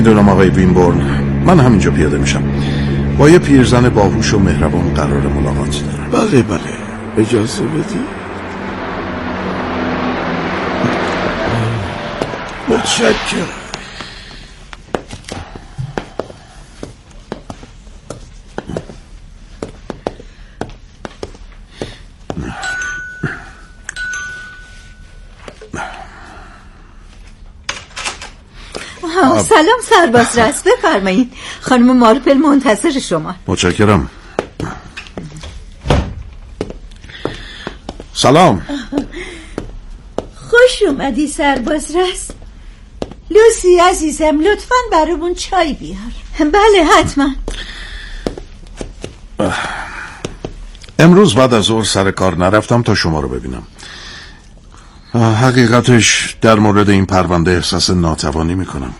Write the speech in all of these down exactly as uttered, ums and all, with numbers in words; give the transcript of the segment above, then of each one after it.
میدونم آقای وینبورن، من همینجا پیاده میشم. با یه پیرزن باهوش و مهربان قرار ملاقات دارم. بله بله، اجازه بدی. متشکرم. سلام سربازرس، بفرمایید. خانم مارپل منتظر شما. متشکرم. سلام. خوش اومدی سربازرس. لوسی عزیزم، لطفاً برامون چای بیار. بله حتما. امروز بعد از ظهر سر کار نرفتم تا شما رو ببینم. حقیقتش در مورد این پرونده احساس ناتوانی میکنم.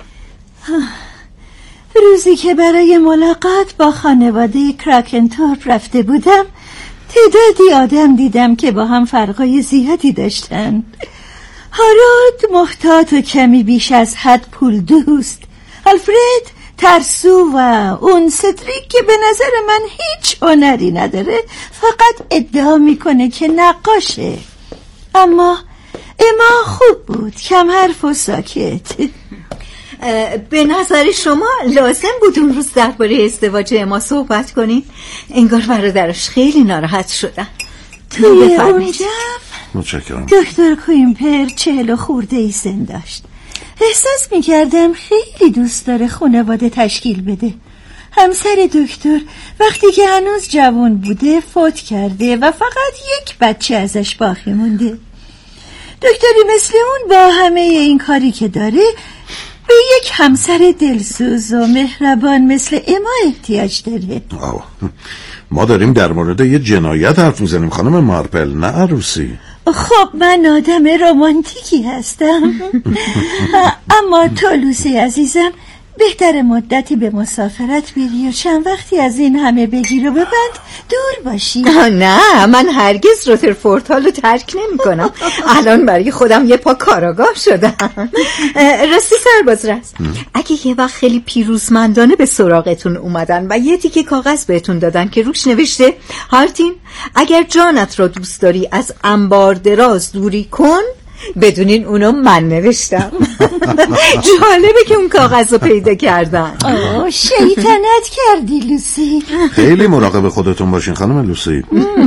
روزی که برای ملاقات با خانواده کراکنتورپ رفته بودم، تعدادی آدم دیدم که با هم فرقای زیادی داشتن. هارولد محتاط و کمی بیش از حد پول دوست، آلفرد ترسو و اون ستریک که به نظر من هیچ هنری نداره، فقط ادعا میکنه که نقاشه. اما اما خوب بود، کم حرف و ساکت. به نظر شما لازم بود اون روز درباره ازدواج اما صحبت کنین؟ انگار برادرش خیلی ناراحت شدن. توی اونجا متشکرم. دکتر کوینپر چهل و خورده ای سن داشت. احساس میکردم خیلی دوست داره خانواده تشکیل بده. همسر دکتر وقتی که هنوز جوان بوده فوت کرده و فقط یک بچه ازش باقی مونده. دکتری مثل اون با همه این کاری که داره به یک همسر دلسوز و مهربان مثل اما احتیاج داره. آه. ما داریم در مورد یه جنایت حرف میزنیم خانم مارپل، نه عروسی. خب من آدم رمانتیکی هستم. اما تو لوسی عزیزم بهتر مدتی به مسافرت بری و چند وقتی از این همه بگیر و ببند دور باشی. نه، من هرگز روترفورد هالو ترک نمی کنم. الان برای خودم یه پا کاراگاه شدم. راستی سربازرس، اگه یه وقت خیلی پیروزمندانه به سراغتون اومدن و یه تیکه کاغذ بهتون دادن که روش نوشته هارتین اگر جانت را دوست داری از انبار دراز دوری کن، بدونین اونو من نوشتم. جالبه که اون کاغذ رو پیدا کردن. آه شیطنت کردی لوسی. خیلی مراقب خودتون باشین خانم لوسی.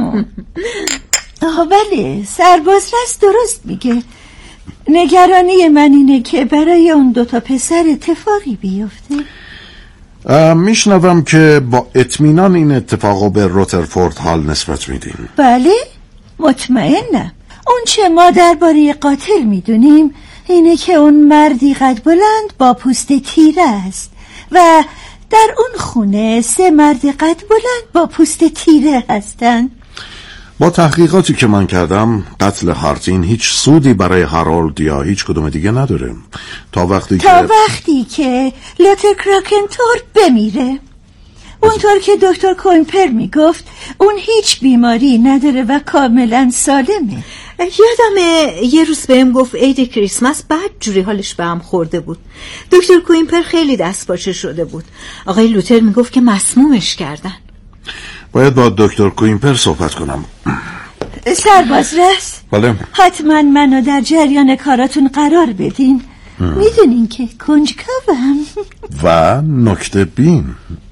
آه بله، سربازرس درست میگه. نگرانی من اینه که برای اون دوتا پسر اتفاقی بیفته. میشنوم که با اطمینان این اتفاقو به روترفورد هال نسبت میدین. بله مطمئنم. اون چه ما درباره قاتل میدونیم اینه که اون مردی قد بلند با پوست تیره است و در اون خونه سه مرد قد بلند با پوست تیره هستن. با تحقیقاتی که من کردم قتل هارتین هیچ سودی برای هارولد یا هیچ کدوم دیگه نداره تا وقتی تا که تا وقتی که لوتر کراکنتورپ بمیره. اونطور که دکتر کوینپر میگفت اون هیچ بیماری نداره و کاملا سالمه. یادمه یه روز بهم گفت عید کریسمس بعد جوری حالش به هم خورده بود. دکتر کوینپر خیلی دست پاچه شده بود. آقای لوتر میگفت که مسمومش کردن. باید با دکتر کوینپر صحبت کنم. سربازرس، بله حتما منو در جریان کاراتون قرار بدین. میدونین که کنجکاوم و نکته بین.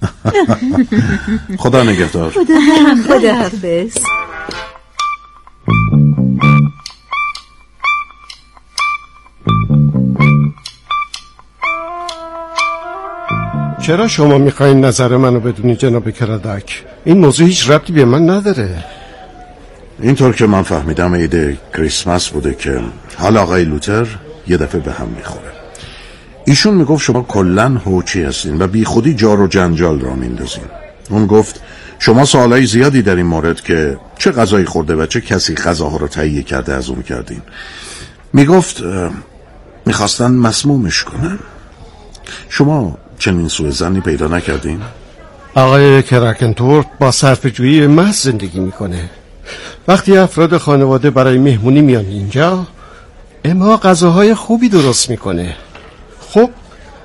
خدا نگهدار. خدا خدا حافظ. چرا شما میخواین نظر منو بدونی جناب کرادک؟ این موضوع هیچ ربطی به من نداره. اینطور که من فهمیدم عید کریسمس بوده که حال آقای لوتر یه دفعه به هم میخوره. ایشون میگفت شما کلن هوچی هستین و بی خودی جار و جنجال را میندازین. اون گفت شما سوالای زیادی در این مورد که چه غذایی خورده و چه کسی غذاها رو تهیه کرده از اون کردین. میگفت میخواستن مسمومش کنن. شما چنین سوء ظنی پیدا نکردین؟ آقای کراکنتورپ با صرفه‌جویی محض زندگی میکنه. وقتی افراد خانواده برای مهمونی میان اینجا، اما غذاهای خوبی درست میکنه. خب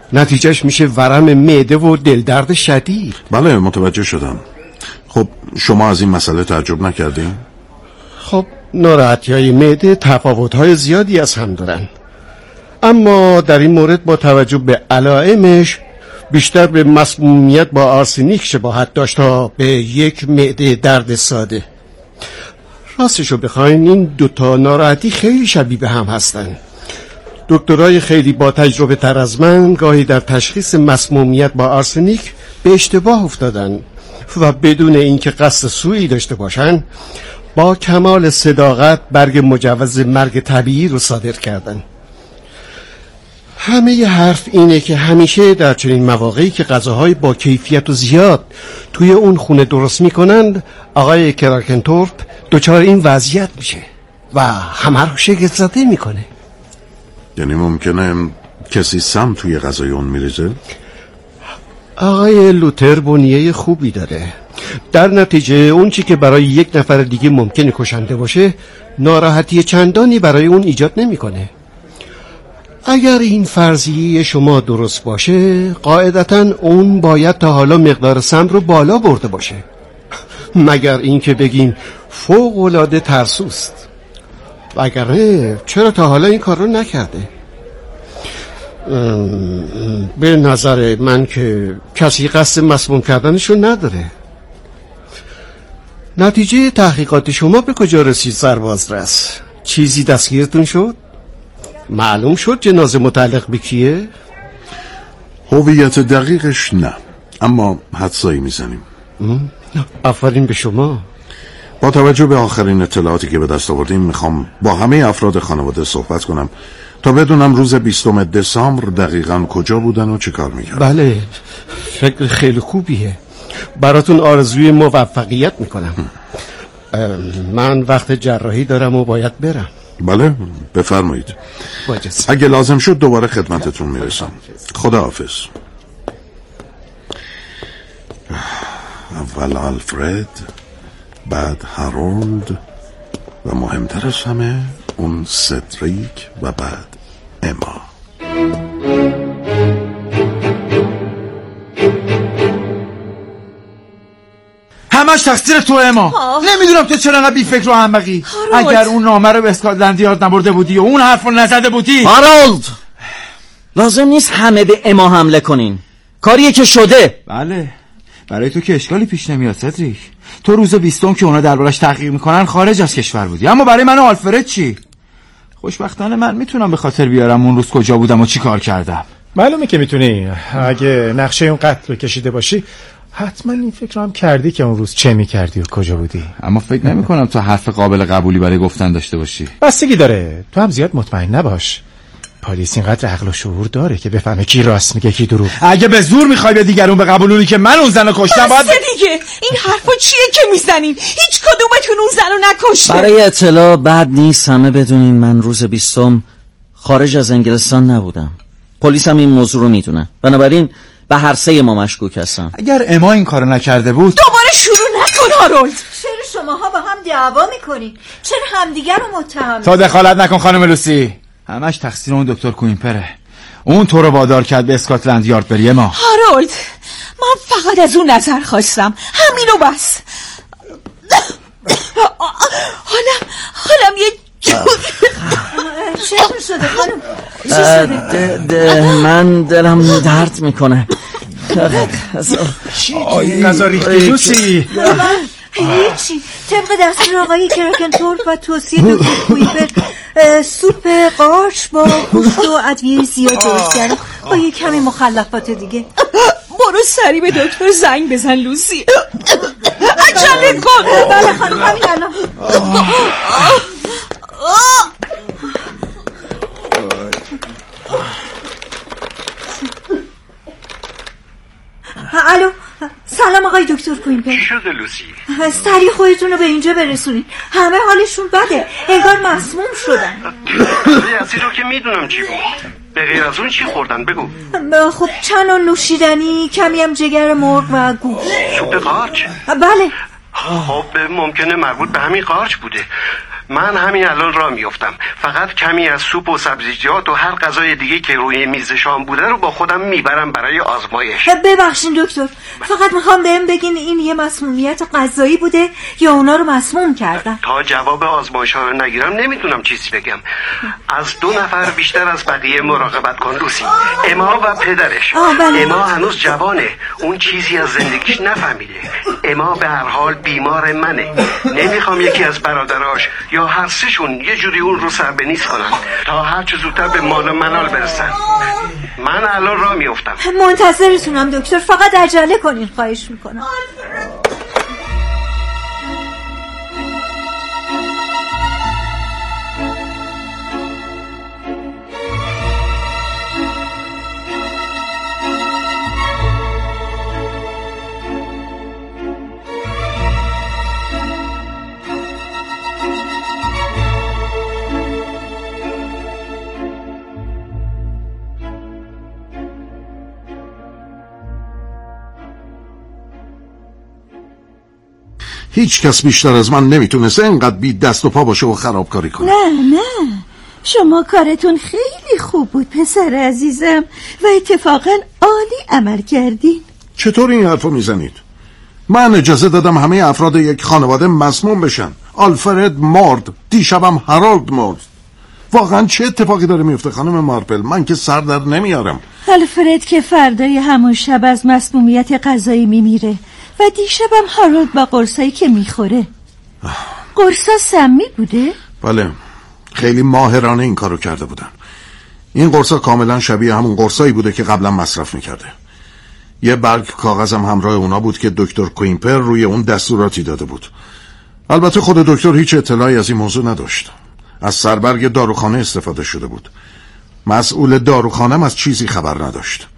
نتیجهش میشه ورم معده و دلدرد شدید. بله متوجه شدم. خب شما از این مسئله تعجب نکردین؟ خب ناراحتی های معده تفاوت های زیادی از هم دارن، اما در این مورد با توجه به علائمش بیشتر به مسمومیت با آرسنیک شباهت داشت تا به یک معده درد ساده. راستشو بخواین این دوتا ناراحتی خیلی شبیه به هم هستن. دکترای خیلی با تجربه تر از من گاهی در تشخیص مسمومیت با آرسنیک به اشتباه افتادن و بدون اینکه قصد سوئی داشته باشن با کمال صداقت برگ مجوز مرگ طبیعی رو صادر کردن. همه ی حرف اینه که همیشه در چنین مواقعی که غذاهای با کیفیت و زیاد توی اون خونه درست میکنند، آقای کراکنتورپ دچار این وضعیت میشه و همه رو شگفت زده میکنه. یعنی ممکنه کسی سم توی غذای اون میریزه؟ آقای لوتر بنیه خوبی داره. در نتیجه اون چی که برای یک نفر دیگه ممکنه کشنده باشه ناراحتی چندانی برای اون ایجاد نمیکنه. اگر این فرضیه شما درست باشه قاعدتاً اون باید تا حالا مقدار سم رو بالا برده باشه، مگر اینکه بگیم فوق العاده ترسوست. وگرنه چرا تا حالا این کار رو نکرده؟ به نظر من که کسی قصد مسموم کردنشو نداره. نتیجه تحقیقات شما به کجا رسید سربازرس؟ چیزی دستگیرتون شد؟ معلوم شد جنازه متعلق به کیه؟ هویت دقیقش نه، اما حدسایی میزنیم. آفرین به شما. با توجه به آخرین اطلاعاتی که به دست آوردیم میخوام با همه افراد خانواده صحبت کنم تا بدونم روز بیستم دسامبر دقیقاً کجا بودن و چه کار میکردن. بله فکر خیلی خوبیه، براتون آرزوی موفقیت میکنم. من وقت جراحی دارم و باید برم. بله بفرمایید. باجست. اگه لازم شد دوباره خدمتتون میرسم. خداحافظ. اول آلفرد، بعد هارولد و مهمتر از همه اون سدریک و بعد اما. همش تقصیر تو اما. نمیدونم تو چرا انقدر بی فکر و احمقی. اگر اون نامه رو به اسکاتلند یاد نبرده بودی و اون حرف رو نزده بودی. هارولد لازم نیست همه به اما حمله کنین، کاریه که شده. بله برای تو که اشکالی پیش نمیاد سدریک. تو روز بیستم که اونا دربارش تحقیق میکنن خارج از کشور بودی، اما برای من و آلفرد چی؟ خوشبختانه من میتونم به خاطر بیارم اون روز کجا بودم و چی کار کردم. معلومه که میتونی. اگه نقشه اون قتل رو کشیده باشی حتما این فکر رو هم کردی که اون روز چه میکردی و کجا بودی. اما فکر نمی کنم تو حرف قابل قبولی برای گفتن داشته باشی. بستگی داره، تو هم زیاد مطمئن نباش. پلیس اینقدر عقل و شعور داره که بفهمه کی راست میگه کی دروغ. اگه به زور میخوای به دیگرون به قبولونی که من اون زنو کشتم باید دیگه این حرفا چیه که میزنین؟ هیچ کدومتون اون زنو نکشته. برای اطلاع بد نیست همه بدونین من روز بیستم خارج از انگلستان نبودم. پلیس هم این موضوع رو میدونه، بنابراین به هر سه ما مشکوک هستم. اگر اما این کارو نکرده بود دوباره شروع نکن هارولد. چرا شماها با هم دعوا میکنین؟ چرا همدیگر رو متهم؟ تا دخالت نکن خانم لوسی. همش تقصیر اون دکتر کوینپره. اون تو رو وادار کرد به اسکاتلند یارد بری. ما هارولد من فقط از اون نظر خواستم، همینو بس. حالم حالم یه چه شده خانم؟ چی شده؟ من دلم درد میکنه. غذا ریختی لوسی؟ هیچی. طبق دستور آقای کراکنتورپ و توصیه دکتر کوینپر سوپ قارچ با گوشت و ادویه زیاد درست کردم با یه کمی مخلفات دیگه. برو سری به دکتر زنگ بزن لوسی. عجله کن. بله خانم همین الان. الو سلام آقای دکتر کوینپر. چی شده لوسی؟ سریع خودتون رو به اینجا برسونین، همه حالشون بده، انگار مسموم شدن. یعنی رو که میدونم چی بود، به غیر از اون چی خوردن بگو. خب چند نوع نوشیدنی، کمی هم جگر مرغ و گوشت. سوپ قارچ؟ بله. خب ممکنه مربوط به همین قارچ بوده. من همین الان راه میافتم. فقط کمی از سوپ و سبزیجات و هر غذای دیگه که روی میز شام بوده رو با خودم میبرم برای آزمایش. ببخشید دکتر، فقط میخوام بهم بگین این یه مسمومیت غذایی بوده یا اونا رو مسموم کردن؟ تا جواب آزمایش ها رو نگیرم نمیتونم چیزی بگم. از دو نفر بیشتر از بقیه مراقبت کن لوسی. اما و پدرش. اما هنوز جوانه، اون چیزی از زندگیش نفهمیده. اما به هر حال بیمار منه. نمیخوام یکی از برادراش یا هر سهشون یه جوری اون رو سر به نیست کنن تا هر چه زودتر به مال و منال برسن. من الان راه میافتم. منتظرتونم دکتر، فقط عجله کنین خواهش میکنم. هیچ کس بیشتر از من نمیتونسته اینقدر بی دست و پا باشه و خرابکاری کنه. نه نه، شما کارتون خیلی خوب بود پسر عزیزم و اتفاقا عالی عمل کردین. چطور این حرفو میزنید؟ من اجازه دادم همه افراد یک خانواده مسموم بشن. آلفرد مرد، دیشبم هارولد مرد. واقعا چه اتفاقی داره میفته خانم مارپل؟ من که سر در نمیارم. آلفرد که فردای همون شب از مسمومیت غذایی میمیره و دیشبم هارولد با قرصایی که میخوره. قرصا سمی بوده؟ بله، خیلی ماهرانه این کارو کرده بودن. این قرصا کاملا شبیه همون قرصایی بوده که قبلا مصرف میکرده. یه برگ کاغذم همراه اونا بود که دکتر کوینپر روی اون دستوراتی داده بود. البته خود دکتر هیچ اطلاعی از این موضوع نداشت. از سربرگ داروخانه استفاده شده بود. مسئول داروخانم از چیزی خبر نداشت.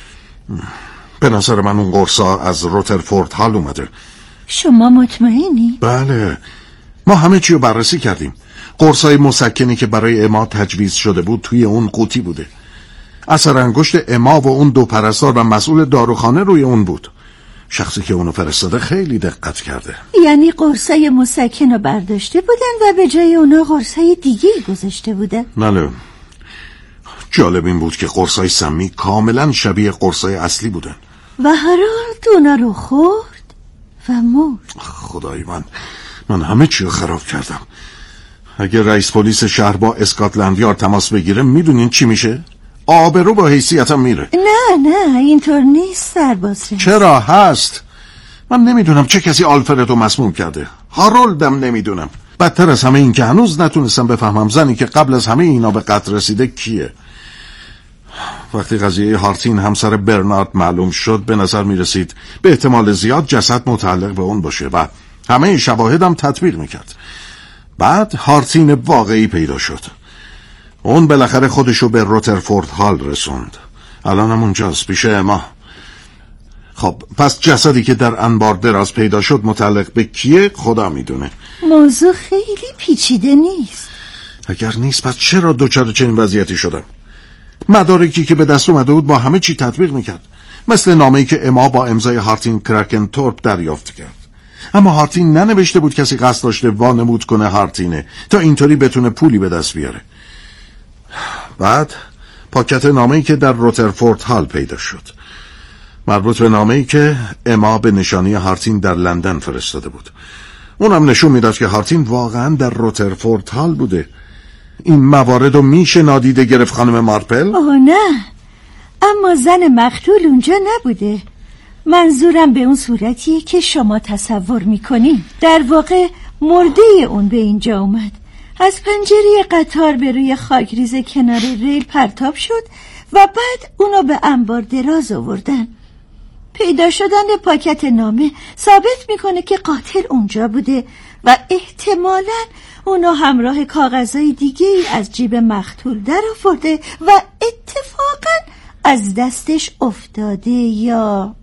به نظر من اون قرصا از روترفورد هال اومده. شما مطمئنی؟ بله، ما همه چی رو بررسی کردیم. قرصای مسکنی که برای اما تجویز شده بود توی اون قوطی بوده. اثر انگشت اما و اون دو پرستار و مسئول داروخانه روی اون بود. شخصی که اونو فرستاده خیلی دقت کرده. یعنی قرصای مسکن رو برداشته بودن و به جای اونا قرصای دیگه گذاشته بودن؟ بله. جالب این بود که قرصای سمی کاملا شبیه قرصای اصلی بودن و هارولد اونا رو خورد و مرد. خدای من، من همه چی رو خراب کردم. اگه رئیس پلیس شهر با اسکاتلند یارد تماس بگیره میدونین چی میشه؟ آبرو با حیثیتم میره. نه نه اینطور نیست سرباز. چرا هست؟ من نمیدونم چه کسی آلفردو مسموم کرده. هارولدم نمیدونم. بدتر از همه این که هنوز نتونستم بفهمم زنی که قبل از همه اینا به قتل رسیده کیه. وقتی قضیه هارتین همسر برنارد معلوم شد به نظر می رسید به احتمال زیاد جسد متعلق به اون باشه و همه شواهدم تطبیق میکرد. بعد هارتین واقعی پیدا شد. اون بالاخره خودشو به روترفورد هال رسوند. الانم اونجاست پیش اما. خب پس جسدی که در انبار دراز پیدا شد متعلق به کیه خدا میدونه. موضوع خیلی پیچیده نیست. اگر نیست پس چرا دوچار چنین وضعیتی شدم؟ مدارکی که به دست اومده بود با همه چی تطبیق میکرد، مثل نامه‌ای که اما با امضای هارتین کراکنتورپ دریافت کرد. اما هارتین ننوشته بود کسی قصد داشته وانمود کنه هارتینه تا اینطوری بتونه پولی به دست بیاره. بعد پاکت نامه‌ای که در روترفورد هال پیدا شد، مربوط به نامه‌ای که اما به نشانی هارتین در لندن فرستاده بود. اونم نشون میداد که هارتین واقعا در روترفورد هال بوده. این موارد رو میشه نادیده گرفت خانم مارپل؟ اوه نه، اما زن مقتول اونجا نبوده. منظورم به اون صورتیه که شما تصور میکنین. در واقع مرده اون به اینجا اومد، از پنجره قطار به روی خاکریز کنار ریل پرتاب شد و بعد اونو به انبار دراز آوردن. پیدا شدن پاکت نامه ثابت میکنه که قاتل اونجا بوده و احتمالاً اونو همراه کاغذهای دیگه ای از جیب مقتول در آورده و اتفاقاً از دستش افتاده. یا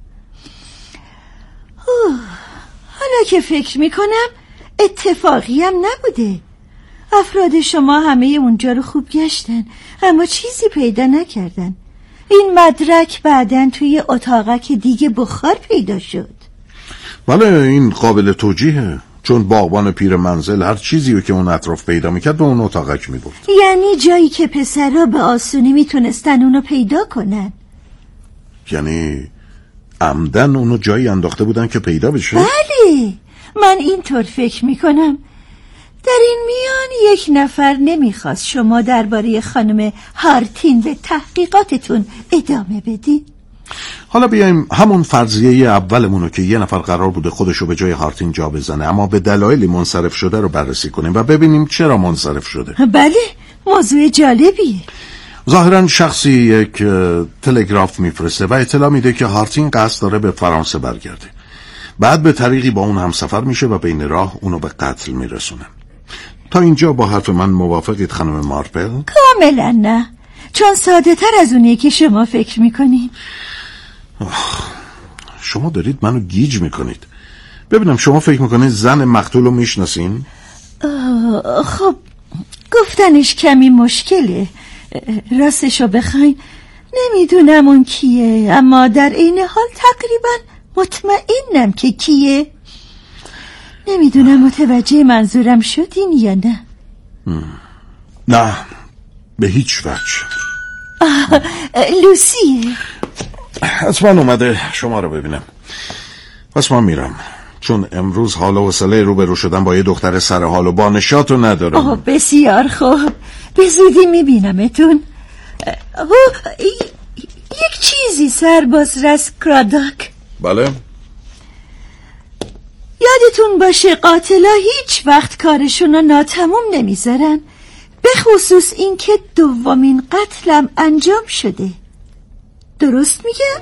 اوه. حالا که فکر میکنم اتفاقی هم نبوده. افراد شما همه اونجا رو خوب گشتن اما چیزی پیدا نکردن. این مدرک بعدن توی اتاقک دیگه بخار پیدا شد. بله این قابل توجیهه، چون باغبان پیر منزل هر چیزی رو که اون اطراف پیدا میکرد به اون اتاقک میبرد. یعنی جایی که پسرها به آسونی میتونستن اونو پیدا کنن. یعنی عمدن اونو جایی انداخته بودن که پیدا بشه؟ بله، من اینطور فکر میکنم. در این میان یک نفر نمیخواست شما درباره خانم هارتین به تحقیقاتتون ادامه بدید. حالا بیایم همون فرضیه اولمونو که یه نفر قرار بوده خودشو به جای هارتین جا بزنه اما به دلایلی منصرف شده رو بررسی کنیم و ببینیم چرا منصرف شده. بله، موضوع جالبیه. ظاهرا شخصی یک تلگراف میفرسته و اطلاع میده که هارتین قصد داره به فرانسه برگرده. بعد به طریقی با اون همسفر میشه و بین راه اونو به قتل میرسونه. تا اینجا با حرف من موافقید خانم مارپل؟ کاملا نه، چون ساده تر از اونیه که شما فکر میکنید. شما دارید منو گیج میکنید. ببینم شما فکر میکنید زن مقتول رو میشناسین؟ خب گفتنش کمی مشکله. راستشو بخواین نمیدونم اون کیه، اما در این حال تقریبا مطمئنم که کیه. نمیدونم متوجه منظورم شدین یا نه؟ نه، به هیچ وجه. لوسیه. حتما اومده شما رو ببینم. پس من میرم، چون امروز حال و حوصله روبرو شدن با یه دختر سر حال و با نشاط رو ندارم. آه بسیار خوب، به زودی میبینمتون. یک چیزی سرباز رس کراداک. بله؟ یادتون باشه قاتلا هیچ وقت کارشون رو ناتموم نمیذارن، به خصوص این که دومین قتلم انجام شده. درست میگم؟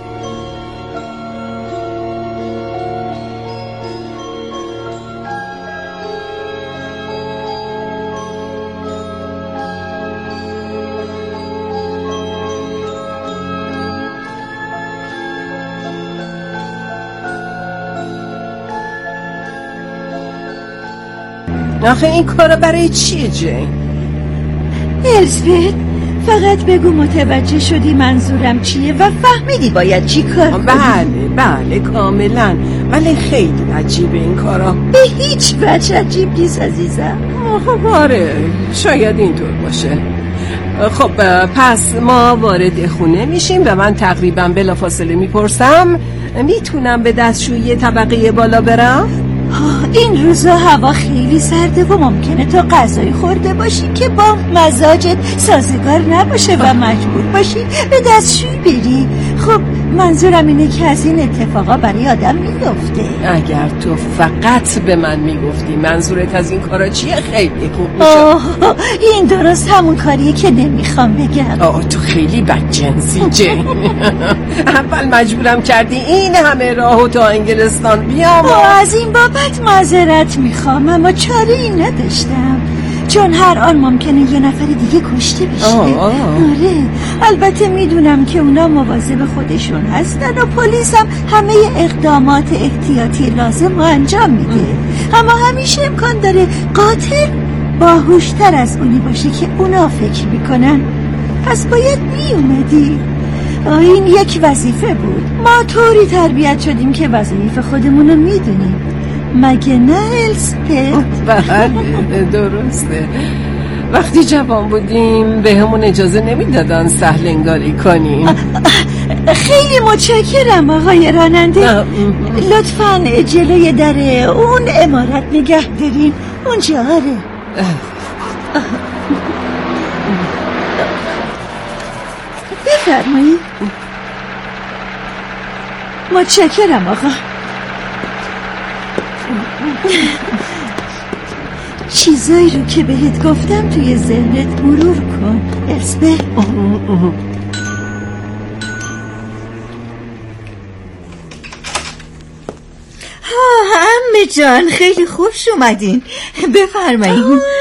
آخه این کارا برای چیه جین؟ الزبت، فقط بگو متوجه شدی منظورم چیه و فهمیدی باید چی کار کنی. بله بله کاملا، ولی خیلی عجیبه این کارا. به هیچ وجه عجیب نیست عزیزم. آره شاید اینطور باشه. خب پس ما وارد خونه میشیم و من تقریبا بلافاصله میپرسم میتونم به دستشویی طبقه بالا برم؟ این روزا هوا خیلی سرده و ممکنه تو غذای خورده باشی که با مزاجت سازگار نباشه و مجبور باشی به دستشویی بری. خب منظورم اینه که از این اتفاقا برای آدم میفته. اگر تو فقط به من میگفتی منظورت از این کارا چیه خیلی خوب میشه. این درست همون کاریه که نمیخوام بگم. آه تو خیلی بدجنسی جین. اول مجبورم کردی این همه راهو تا انگلستان بیام. از این بابت معذرت میخوام، اما چاره ای نداشتم، چون هر آن ممکنه یه نفر دیگه کشته بشه. آه آه. آره البته میدونم که اونا مواظب خودشون هستن و پلیس هم همه اقدامات احتیاطی لازم رو انجام میده، اما همیشه امکان داره قاتل باهوشتر از اونی باشه که اونا فکر میکنن. پس باید میومدی. این یک وظیفه بود، ما طوری تربیت شدیم که وظایف خودمون رو میدونیم، مگه نه السپت؟ بله درسته. وقتی جوان بودیم به همون اجازه نمیدادن سهلنگاری کنیم. خیلی متشکرم آقای راننده. لطفاً جلوی در اون عمارت نگه دارین، اونجا. آره بفرمایید. متشکرم آقا. چیزایی رو که بهت گفتم توی ذهنت مرور کن السبت. عمه جان خیلی خوش اومدین، بفرمایید.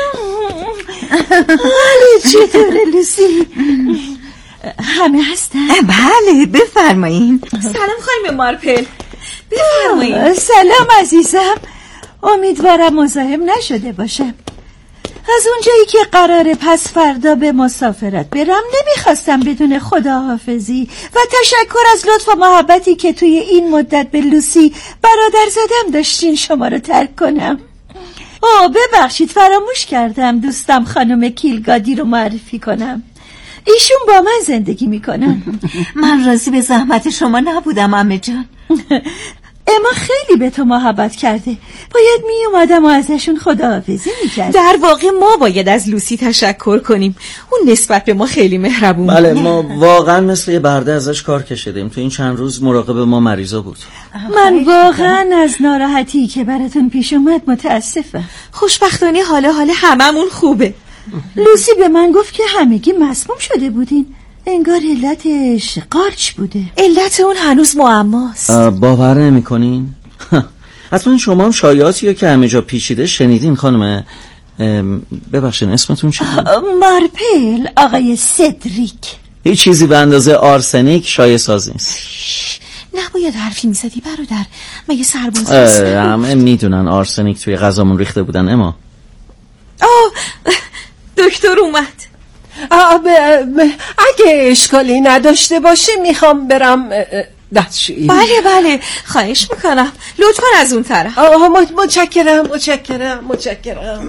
حالی چطوره لوسی؟ همه هستن؟ بله بفرمایید. سلام خانم مارپل. بفرمایید. سلام عزیزم، امیدوارم مزاحم نشده باشم. از اونجایی که قراره پس فردا به مسافرت برم نمیخواستم بدون خداحافظی و تشکر از لطف و محبتی که توی این مدت به لوسی برادر زدم داشتین شما رو ترک کنم. آه ببخشید فراموش کردم دوستم خانم کیلگادی رو معرفی کنم. ایشون با من زندگی میکنن. من راضی به زحمت شما نبودم عمه جان. اما خیلی به تو محبت کرده، باید می اومدم و ازشون خداحافظی میکرد. در واقع ما باید از لوسی تشکر کنیم، اون نسبت به ما خیلی مهربون. بله ما واقعا مثل یه برده ازش کار کشیدیم. تو این چند روز مراقب ما مریضا بود. من واقعا از ناراحتی که براتون پیش اومد متاسفم. خوشبختانه حالا حال هممون خوبه. لوسی به من گفت که همگی مسموم شده بودین، انگار علتش قارچ بوده. علت اون هنوز معماست. باور نمی کنین؟ حتما شما هم شایعاتی که همه جا پیچیده شنیدین خانم. ببخشین اسمتون چیه؟ مارپل، آقای سدریک. هیچ چیزی به اندازه آرسنیک شایع ساز نیست. نباید حرفی میزدی برادر، مگه سرباز نیست؟ همه میدونن آرسنیک توی غذامون ریخته بودن. اما آه دکتر اومد. آه ب... ب... اگه اشکالی نداشته باشه میخوام برم دستشویی. بله بله خواهش میکنم، لطفا از اون طرف. آه متشکرم متشکرم متشکرم.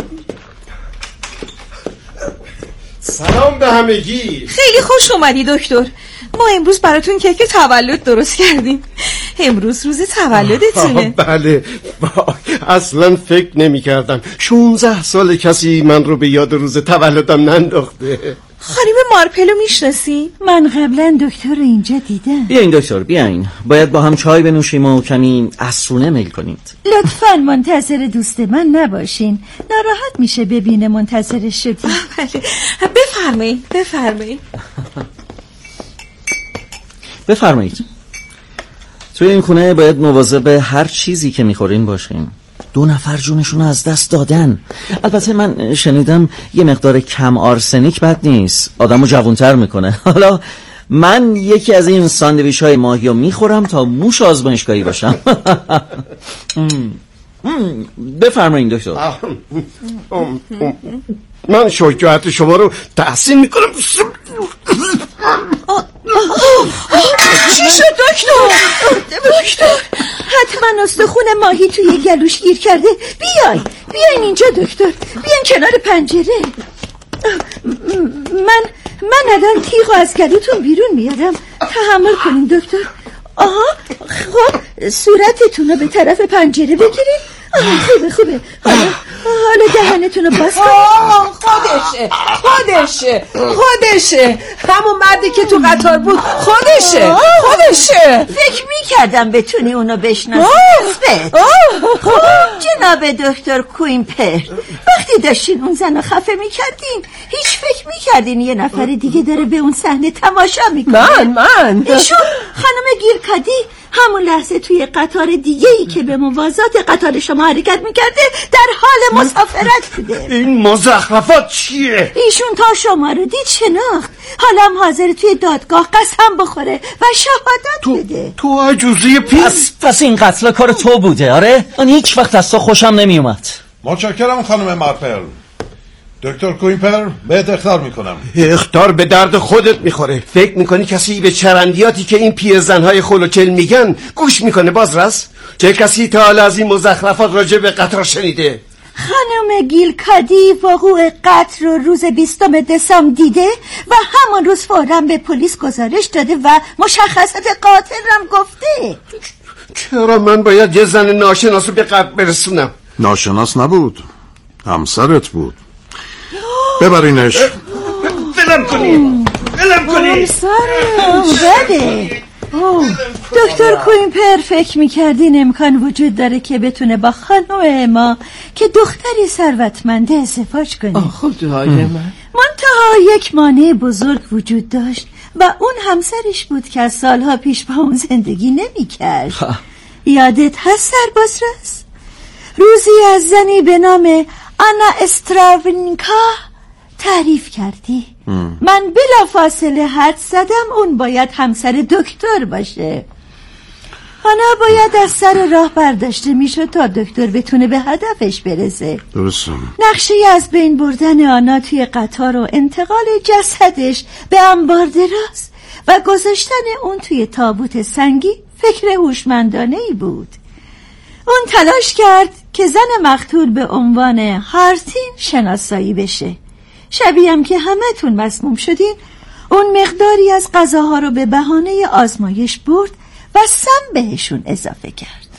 سلام به همگی. خیلی خوش اومدی دکتر. ما امروز براتون کیک تولد درست کردیم. امروز روز تولدتونه. بله اصلا فکر نمی کردم شانزده سال کسی من رو به یاد روز تولدم ننداخته. خانم مارپلو میشناسی؟ من قبلا دکتر رو اینجا دیدم. بیاین دکتر بیاین، باید با هم چای بنوشیم و کمی عصرونه میل کنید. لطفاً منتظر دوست من نباشین، ناراحت میشه ببینه منتظر شدی. بله بفرمایید بفرمایید. بفرمایید. توی این خونه باید مواظب هر چیزی که میخورین باشین. دو نفر جونشون از دست دادن. البته من شنیدم یه مقدار کم آرسنیک بد نیست، آدمو جوانتر میکنه. حالا من یکی از این ساندویچ های ماهی رو میخورم تا موش آزمایشگاهی باشم. بفرمایید دکتر. من شجاعت شما رو تحسین میکنم. چی شد دکتر؟ دکتر حتما استخون ماهی توی گلوش گیر کرده. بیاین بیاین اینجا دکتر، بیاین کنار پنجره. من من الان تیغو از گلوتون بیرون میارم، تحمل کنین دکتر. آها خب صورتتون رو به طرف پنجره بگیرین. آها خوبه خوبه. حالا حالا دهنتون رو باز کنین. خودشه خودشه خودشه همون مردی که تو قطار بود خودشه خودشه. فکر میکردم بتونی اونو بشناسی. خب جناب دکتر کوینپر، وقتی داشتین اون زن رو خفه میکردین هیچ فکر میکردین یه نفر دیگه داره به اون صحنه تماشا میکنه؟ من من ایشون خانم گیرکادی همون لحظه توی قطار دیگه ای که به موازات قطار شما حرکت میکرده در حال مسافرت بوده. این مزخرفات چیه؟ ایشون تا شما رو دید شناخت، حالا هم حاضر توی دادگاه قسم بخوره و شهادت تو بده. تو عجوزی پیر. پس, پس این قتل کار تو بوده؟ آره من هیچ وقت از تو خوشم نمیومد. متشکرم خانم مارپل. دکتر کوینپر بهت اخطار میکنم. اخطار به درد خودت میخوره. فکر میکنی کسی به چرندیاتی که این پیرزنهای خلوچل میگن گوش میکنه؟ بازرس چه کسی تا حالا از این مزخرفات راجع به قطار شنیده؟ خانم گیلکادی وقوع قتل رو روز بیستم دسامبر دیده و همون روز فوراً به پلیس گزارش داده و مشخصات قاتل هم گفته. چرا من باید یه زن ناشناس رو به قتل برسونم؟ ناشناس نبود، همسرت بود. ببرینش. ولم کنی ولم کنی. بله دکتر کوینپر فکر میکردین امکان وجود داره که بتونه با خانم ما که دختری ثروتمنده ازدواج کنه. خدای من. منتها یک مانع بزرگ وجود داشت و اون همسرش بود که از سالها پیش با اون زندگی نمیکرد. یادت هست سربازرس؟ روزی از زنی به نام آنا استراونیکا تعریف کردی. ام. من بلافاصله حد زدم اون باید همسر دکتر باشه. آنا باید از سر راه برداشته میشد تا دکتر بتونه به هدفش برسه. درسته. نقشه از بین بردن آنا توی قطار و انتقال جسدش به انبار دراز و گذاشتن اون توی تابوت سنگی فکر هوشمندانه‌ای بود. اون تلاش کرد که زن مقتول به عنوان هارتین شناسایی بشه. شبیهم که همه‌تون مسموم شدین، اون مقداری از غذاها رو به بهانه آزمایش برد و سم بهشون اضافه کرد.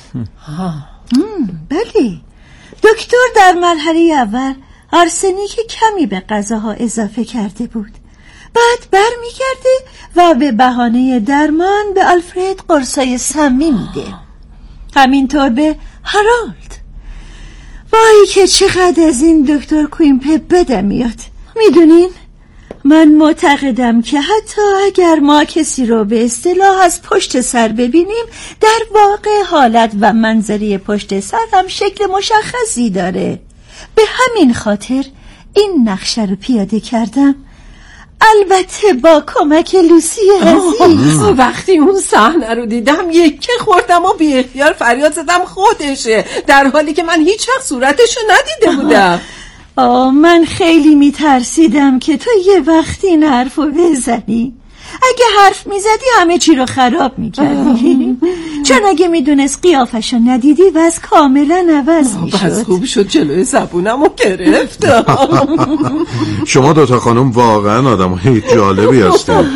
بله، دکتر در مرحله اول آرسنیک کمی به غذاها اضافه کرده بود، بعد برمیگرده و به بهانه درمان به آلفرد قرصای سمی میده، همینطور به هارولد. وای که چقدر از این دکتر کوینپپ بدم میاد. میدونین من معتقدم که حتی اگر ما کسی رو به اصطلاح از پشت سر ببینیم، در واقع حالت و منظره پشت سر هم شکل مشخصی داره. به همین خاطر این نقشه رو پیاده کردم، البته با کمک لوسی عزیز. وقتی اون صحنه رو دیدم یکی خوردم و بی اختیار فریاد زدم خودشه، در حالی که من هیچ وقت صورتشو ندیده بودم. آه من خیلی میترسیدم که تو یه وقتی این حرفو بزنی. اگه حرف میزدی همه چی رو خراب میکردی. چون اگه میدونست قیافشو ندیدی وز کاملا عوض میشد. بس خوب شد جلوی زبونمو گرفتم. شما دوتا خانم واقعا آدم های جالبی هستید.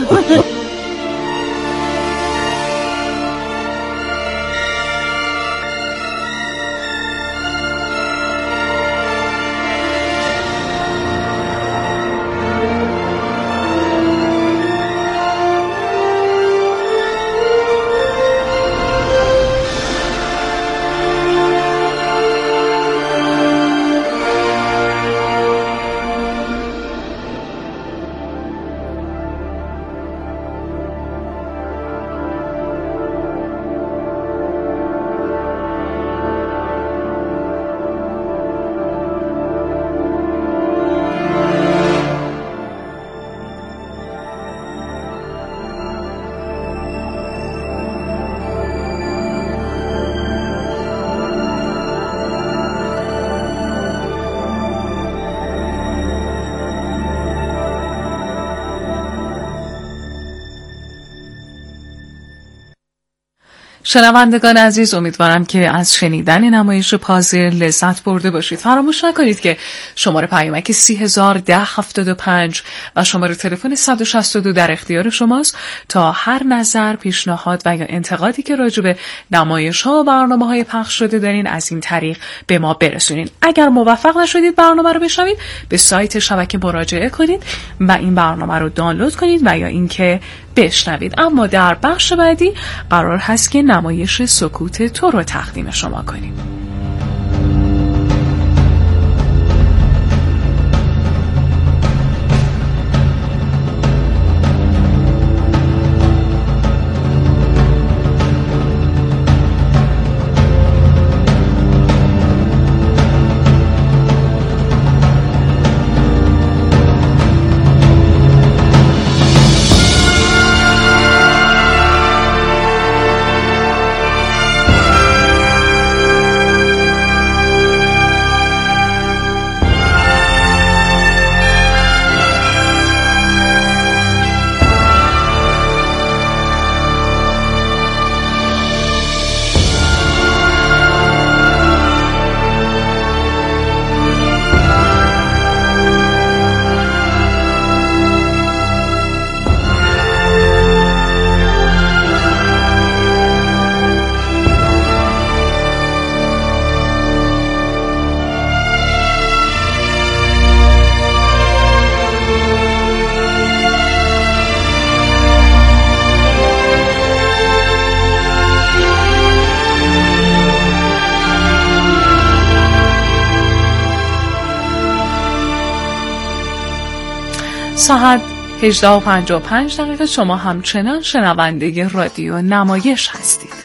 شنوندگان عزیز، امیدوارم که از شنیدن نمایش پازل لذت برده باشید. فراموش نکنید که شماره پیامک سی هزار ده هفتاد و پنج و شماره تلفن صد و شصت و دو در اختیار شماست تا هر نظر، پیشنهاد و یا انتقادی که راجع به نمایش ها و برنامه های پخش شده دارین از این طریق به ما برسونین. اگر موفق نشدید برنامه رو بشنوید، به سایت شبکه مراجعه کنید و این برنامه رو دانلود کنید و یا اینکه بشنوید. اما در بخش بعدی قرار هست که نمایش سکوت تو رو تقدیم شما کنیم. ساعت هجده و پنجاه و پنج دقیقه. شما همچنان شنونده رادیو نمایش هستید.